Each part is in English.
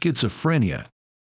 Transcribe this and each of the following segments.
Schizophrenia.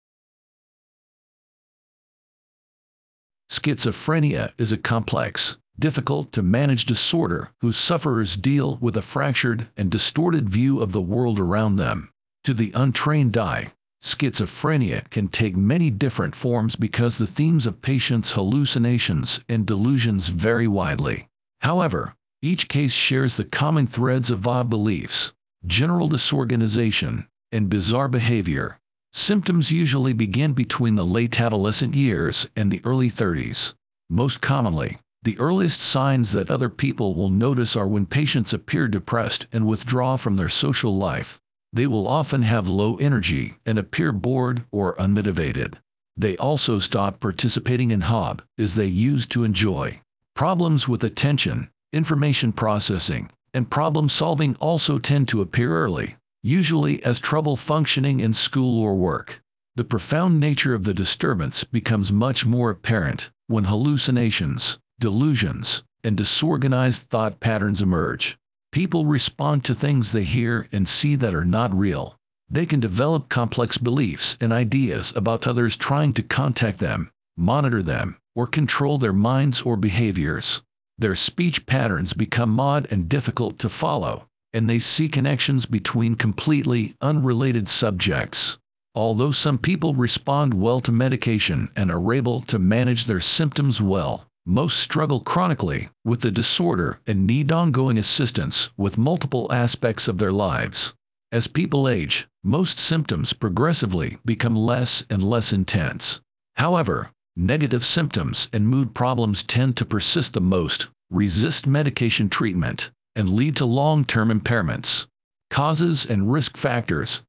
Schizophrenia is a complex, difficult to manage disorder whose sufferers deal with a fractured and distorted view of the world around them. To the untrained eye, schizophrenia can take many different forms because the themes of patients' hallucinations and delusions vary widely. However, each case shares the common threads of odd beliefs, general disorganization, and bizarre behavior. Symptoms usually begin between the late adolescent years and the early 30s. Most commonly, the earliest signs that other people will notice are when patients appear depressed and withdraw from their social life. They will often have low energy and appear bored or unmotivated. They also stop participating in hobbies they used to enjoy. Problems with attention, information processing, and problem solving also tend to appear early, usually as trouble functioning in school or work. The profound nature of the disturbance becomes much more apparent when hallucinations, delusions, and disorganized thought patterns emerge. People respond to things they hear and see that are not real. They can develop complex beliefs and ideas about others trying to contact them, monitor them, or control their minds or behaviors. Their speech patterns become odd and difficult to follow, and they see connections between completely unrelated subjects. Although some people respond well to medication and are able to manage their symptoms well, most struggle chronically with the disorder and need ongoing assistance with multiple aspects of their lives. As people age, most symptoms progressively become less and less intense. However, negative symptoms and mood problems tend to persist the most, resist medication treatment, and lead to long-term impairments. Causes and risk factors.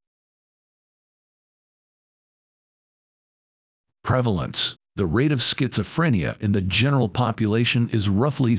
Prevalence. The rate of schizophrenia in the general population is roughly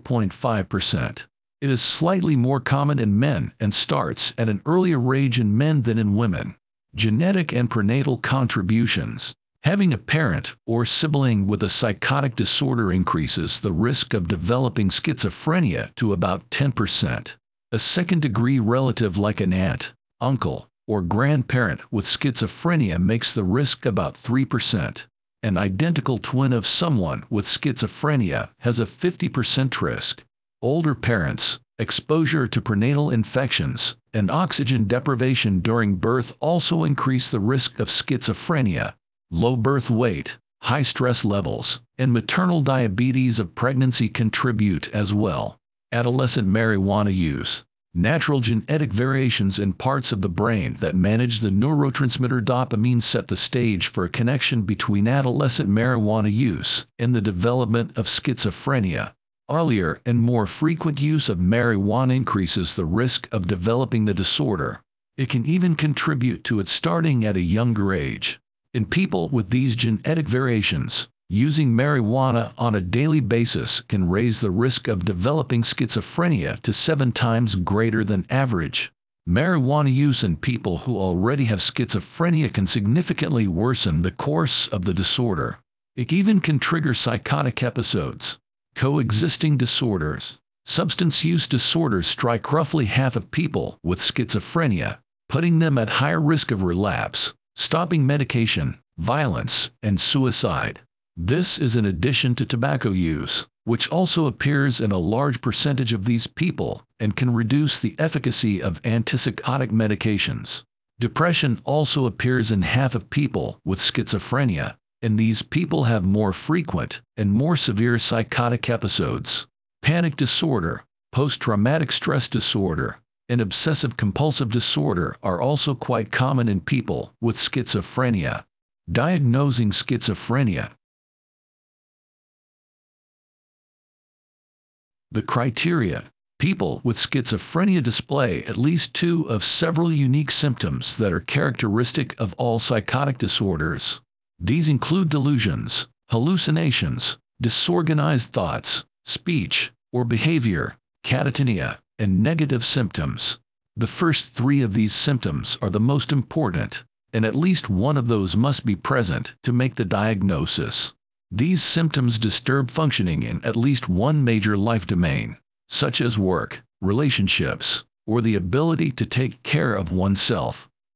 0.5%. It is slightly more common in men and starts at an earlier age in men than in women. Genetic and prenatal contributions. Having a parent or sibling with a psychotic disorder increases the risk of developing schizophrenia to about 10%. A second-degree relative like an aunt, uncle, or grandparent with schizophrenia makes the risk about 3%. An identical twin of someone with schizophrenia has a 50% risk. Older parents, exposure to prenatal infections, and oxygen deprivation during birth also increase the risk of schizophrenia. Low birth weight, high stress levels, and maternal diabetes of pregnancy contribute as well. Adolescent marijuana use. Natural genetic variations in parts of the brain that manage the neurotransmitter dopamine set the stage for a connection between adolescent marijuana use and the development of schizophrenia. Earlier and more frequent use of marijuana increases the risk of developing the disorder. It can even contribute to it starting at a younger age. In people with these genetic variations, using marijuana on a daily basis can raise the risk of developing schizophrenia to 7 times greater than average. Marijuana use in people who already have schizophrenia can significantly worsen the course of the disorder. It even can trigger psychotic episodes. Coexisting disorders. Substance use disorders strike roughly half of people with schizophrenia, putting them at higher risk of relapse, stopping medication, violence, and suicide. This is in addition to tobacco use, which also appears in a large percentage of these people and can reduce the efficacy of antipsychotic medications. Depression also appears in half of people with schizophrenia, and these people have more frequent and more severe psychotic episodes. Panic disorder, post-traumatic stress disorder, and obsessive-compulsive disorder are also quite common in people with schizophrenia. Diagnosing schizophrenia. The criteria. People with schizophrenia display at least 2 of several unique symptoms that are characteristic of all psychotic disorders. These include delusions, hallucinations, disorganized thoughts, speech or behavior, catatonia, and negative symptoms. The first 3 of these symptoms are the most important, and at least one of those must be present to make the diagnosis. These symptoms disturb functioning in at least one major life domain, such as work, relationships, or the ability to take care of oneself.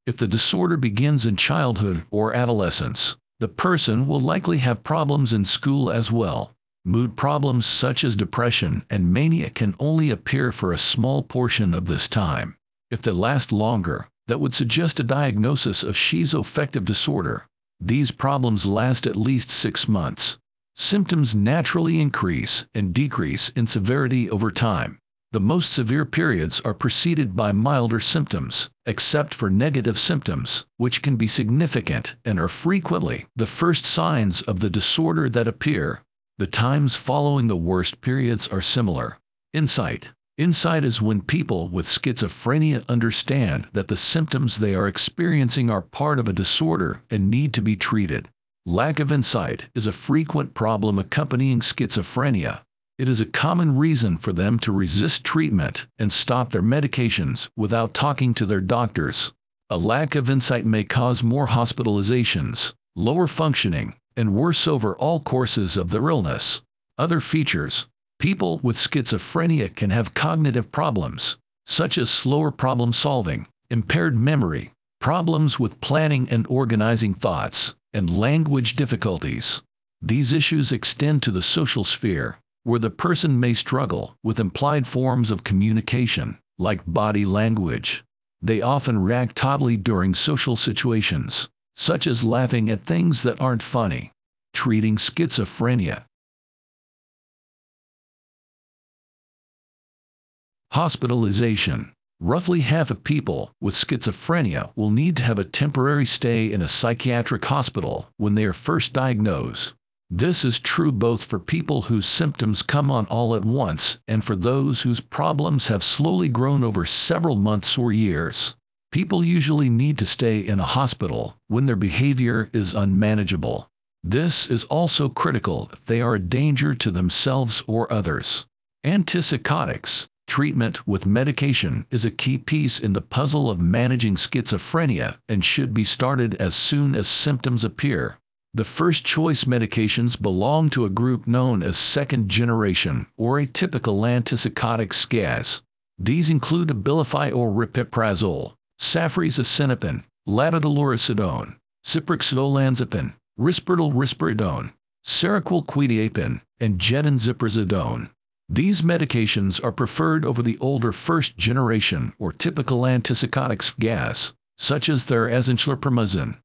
If the disorder begins in childhood or adolescence, the person will likely have problems in school as well. Mood problems such as depression and mania can only appear for a small portion of this time. If they last longer, that would suggest a diagnosis of schizoaffective disorder. These problems last at least 6 months. Symptoms naturally increase and decrease in severity over time. The most severe periods are preceded by milder symptoms, except for negative symptoms, which can be significant and are frequently the first signs of the disorder that appear. The times following the worst periods are similar. Insight. Insight is when people with schizophrenia understand that the symptoms they are experiencing are part of a disorder and need to be treated. Lack of insight is a frequent problem accompanying schizophrenia. It is a common reason for them to resist treatment and stop their medications without talking to their doctors. A lack of insight may cause more hospitalizations, lower functioning, and worse overall courses of their illness. Other features. People with schizophrenia can have cognitive problems, such as slower problem solving, impaired memory, problems with planning and organizing thoughts, and language difficulties. These issues extend to the social sphere, where the person may struggle with implied forms of communication, like body language. They often react oddly during social situations, such as laughing at things that aren't funny. Treating schizophrenia. Hospitalization. Roughly half of people with schizophrenia will need to have a temporary stay in a psychiatric hospital when they are first diagnosed. This is true both for people whose symptoms come on all at once and for those whose problems have slowly grown over several months or years. People usually need to stay in a hospital when their behavior is unmanageable. This is also critical if they are a danger to themselves or others. Antipsychotics. Treatment with medication is a key piece in the puzzle of managing schizophrenia and should be started as soon as symptoms appear. The first-choice medications belong to a group known as second-generation or atypical antipsychotic SCAS. These include Abilify or Ripiprazole, Safrazesinopin, Latidoloricidone, Ciprexadolanzapine, Risperidone, Seroquel-Quetiapine, and Gedonziprozidone. These medications are preferred over the older first-generation or typical antipsychotic SCAS, such as Therazinchlopromazine,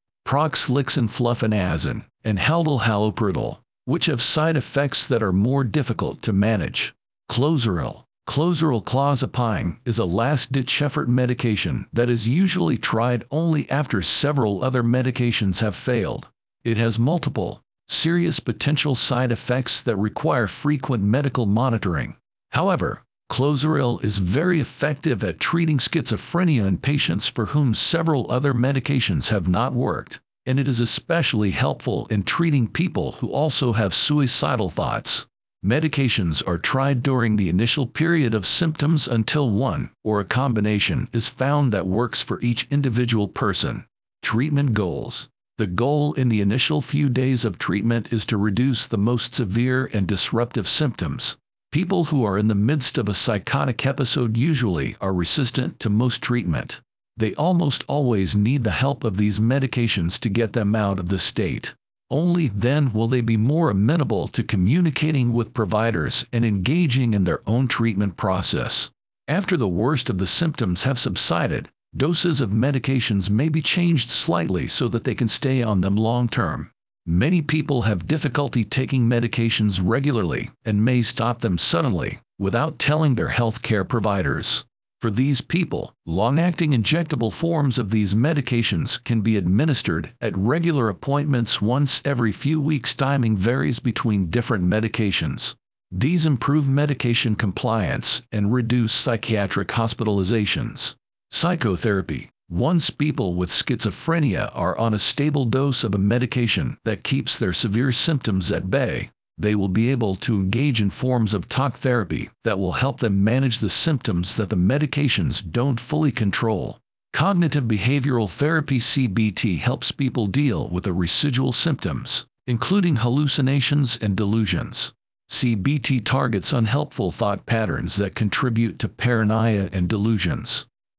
Proxlixin-Flufenazine, and Haldol-Haloperidol, which have side effects that are more difficult to manage. Clozaril. Clozaril-Clozapine is a last-ditch effort medication that is usually tried only after several other medications have failed. It has multiple, serious potential side effects that require frequent medical monitoring. However, Clozaril is very effective at treating schizophrenia in patients for whom several other medications have not worked, and it is especially helpful in treating people who also have suicidal thoughts. Medications are tried during the initial period of symptoms until one or a combination is found that works for each individual person. Treatment goals. The goal in the initial few days of treatment is to reduce the most severe and disruptive symptoms. People who are in the midst of a psychotic episode usually are resistant to most treatment. They almost always need the help of these medications to get them out of the state. Only then will they be more amenable to communicating with providers and engaging in their own treatment process. After the worst of the symptoms have subsided, doses of medications may be changed slightly so that they can stay on them long term. Many people have difficulty taking medications regularly and may stop them suddenly without telling their healthcare providers. For these people, long-acting injectable forms of these medications can be administered at regular appointments once every few weeks. Timing varies between different medications. These improve medication compliance and reduce psychiatric hospitalizations. Psychotherapy. Once people with schizophrenia are on a stable dose of a medication that keeps their severe symptoms at bay, they will be able to engage in forms of talk therapy that will help them manage the symptoms that the medications don't fully control. Cognitive behavioral therapy (CBT) helps people deal with the residual symptoms, including hallucinations and delusions. CBT targets unhelpful thought patterns that contribute to paranoia and delusions.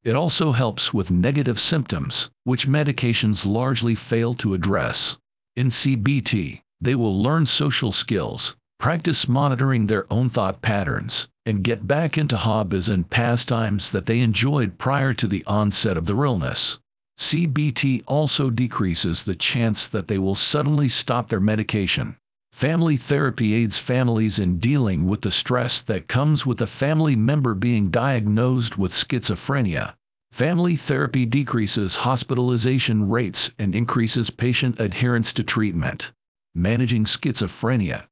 It also helps with negative symptoms, which medications largely fail to address. In CBT, they will learn social skills, practice monitoring their own thought patterns, and get back into hobbies and pastimes that they enjoyed prior to the onset of their illness. CBT also decreases the chance that they will suddenly stop their medication. Family therapy aids families in dealing with the stress that comes with a family member being diagnosed with schizophrenia. Family therapy decreases hospitalization rates and increases patient adherence to treatment. Managing schizophrenia.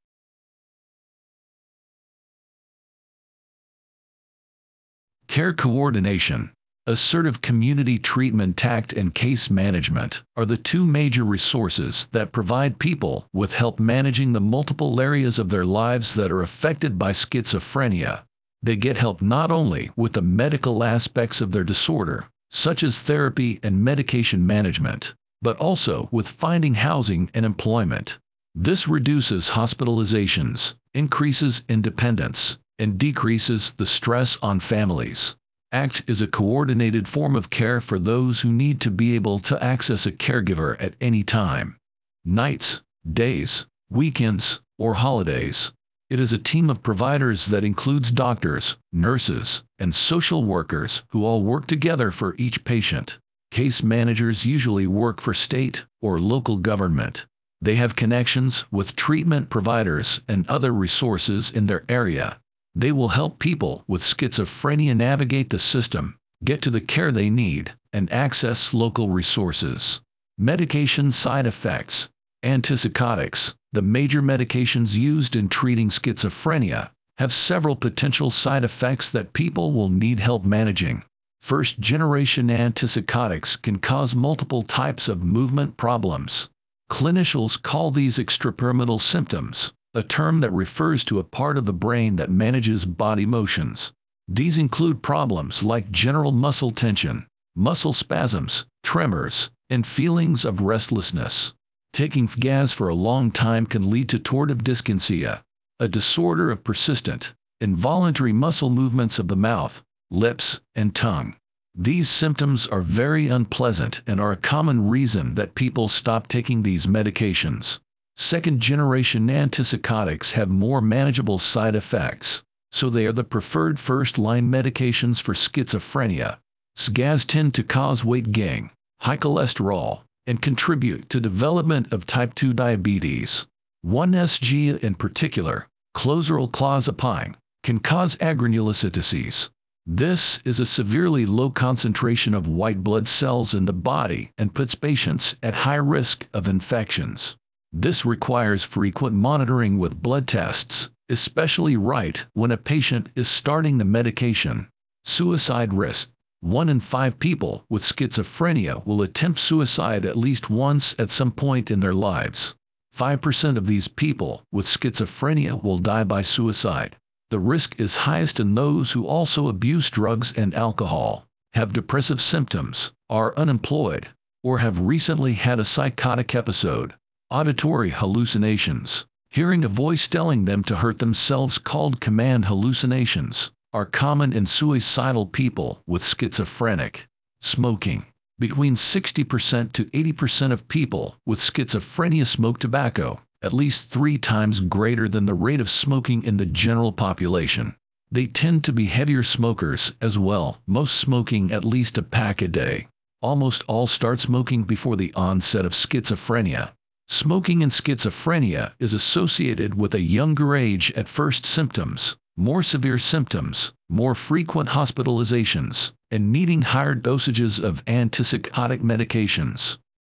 Care coordination, assertive community treatment, tact, and case management are the two major resources that provide people with help managing the multiple areas of their lives that are affected by schizophrenia. They get help not only with the medical aspects of their disorder, such as therapy and medication management, but also with finding housing and employment. This reduces hospitalizations, increases independence, and decreases the stress on families. ACT is a coordinated form of care for those who need to be able to access a caregiver at any time. Nights, days, weekends, or holidays. It is a team of providers that includes doctors, nurses, and social workers who all work together for each patient. Case managers usually work for state or local government. They have connections with treatment providers and other resources in their area. They will help people with schizophrenia navigate the system, get to the care they need, and access local resources. Medication side effects. Antipsychotics, the major medications used in treating schizophrenia, have several potential side effects that people will need help managing. First-generation antipsychotics can cause multiple types of movement problems. Clinicians call these extrapyramidal symptoms, a term that refers to a part of the brain that manages body motions. These include problems like general muscle tension, muscle spasms, tremors, and feelings of restlessness. Taking gas for a long time can lead to tortive dyskinesia, a disorder of persistent, involuntary muscle movements of the mouth, lips, and tongue. These symptoms are very unpleasant and are a common reason that people stop taking these medications. Second-generation antipsychotics have more manageable side effects, so they are the preferred first-line medications for schizophrenia. SGAs tend to cause weight gain, high cholesterol, and contribute to development of type 2 diabetes. 1-SG in particular, clozapine, can cause agranulocytosis. This is a severely low concentration of white blood cells in the body and puts patients at high risk of infections. This requires frequent monitoring with blood tests, especially right when a patient is starting the medication. Suicide risk. 1 in 5 people with schizophrenia will attempt suicide at least once at some point in their lives. 5% of these people with schizophrenia will die by suicide. The risk is highest in those who also abuse drugs and alcohol, have depressive symptoms, are unemployed, or have recently had a psychotic episode. Auditory hallucinations. Hearing a voice telling them to hurt themselves, called command hallucinations, are common in suicidal people with schizophrenic. Smoking. Between 60% to 80% of people with schizophrenia smoke tobacco, at least 3 times greater than the rate of smoking in the general population. They tend to be heavier smokers as well, most smoking at least a pack a day. Almost all start smoking before the onset of schizophrenia. Smoking in schizophrenia is associated with a younger age at first symptoms, more severe symptoms, more frequent hospitalizations, and needing higher dosages of antipsychotic medications.